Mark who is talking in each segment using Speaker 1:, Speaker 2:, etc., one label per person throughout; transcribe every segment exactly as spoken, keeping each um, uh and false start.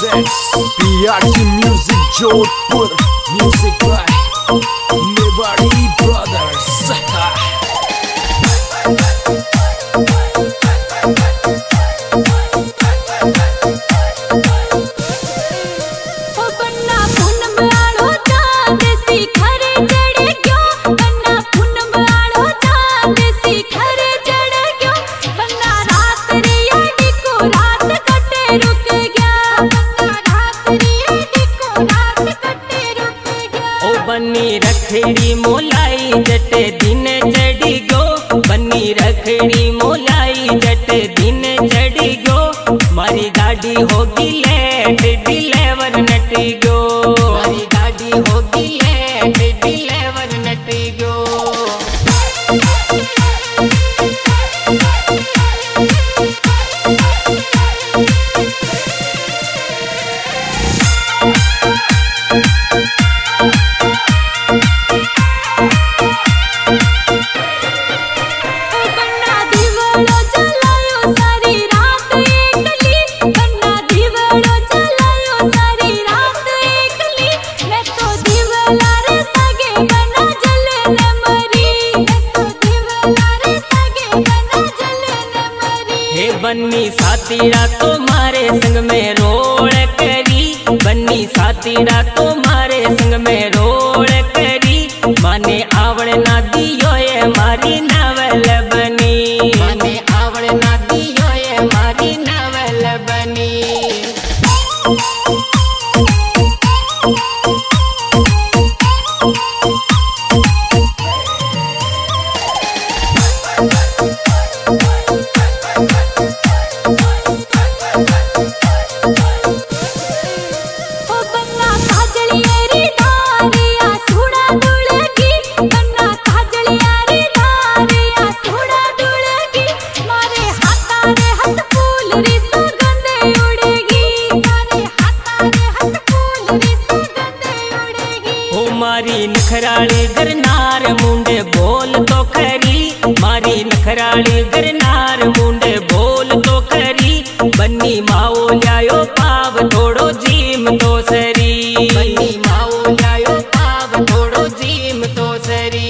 Speaker 1: presents P R G Music Jodhpur. Music by Mewari Brothers.
Speaker 2: बन्नी रखड़ी मोलाई जटे दिन चढ़ी गो, बन्नी रखड़ी मोलाई जटे दिन चढ़ी गो, मारी गाड़ी होगी लेट डिलेवर नटी गो, मारी गाड़ी होगी लेट डिलेवर नटी गो। बन्नी साथीड़ा तो मारे संग में रोल करी, बन्नी साथीड़ा तो मारे संग में रोल करी, माने आवड़ ना दियो ये मारी नवल बनी, माने आवड़ ना दियो ये मारी नवल बनी। मारी नखराली गरनार मुंडे बोल तो खरी, मारी नखराली गरनार मुंडे बोल तो खरी, बन्नी माओ लायो पाव थोड़ो जीम तो सरी, बन्नी माओ लायो पाव थोड़ो जीम तो सरी।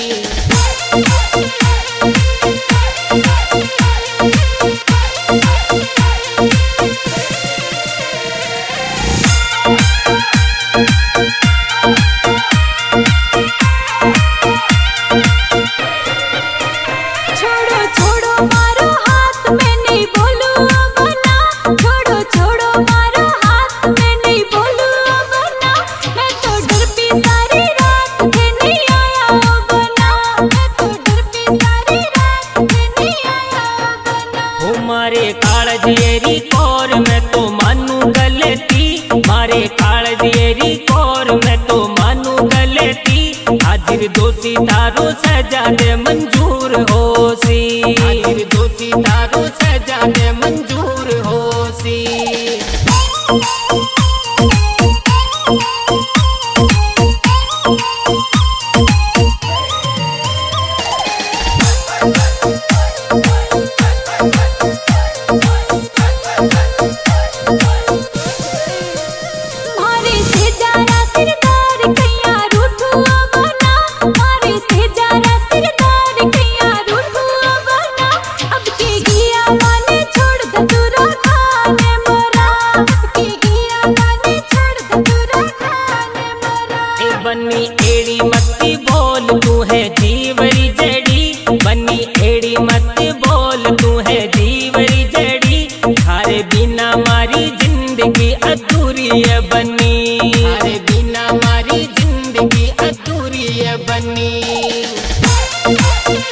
Speaker 2: मारे कालजेरी कोर में तो मानू गलती, मारे कालजेरी कोर में तो मानू गलती, हाजिर दोषी तारो सजा दे मंजूर होसी, हाजिर दोषी तारो सजा दे मंजूर होसी। बन्नी एड़ी मत्ती बोल तू है जीवरी जड़ी, बन्नी एड़ी मत्ती बोल तू है जीवरी जड़ी, थारे बिना मारी जिंदगी अधूरी है बन्नी, थारे बिना मारी जिंदगी अधूरी है बन्नी।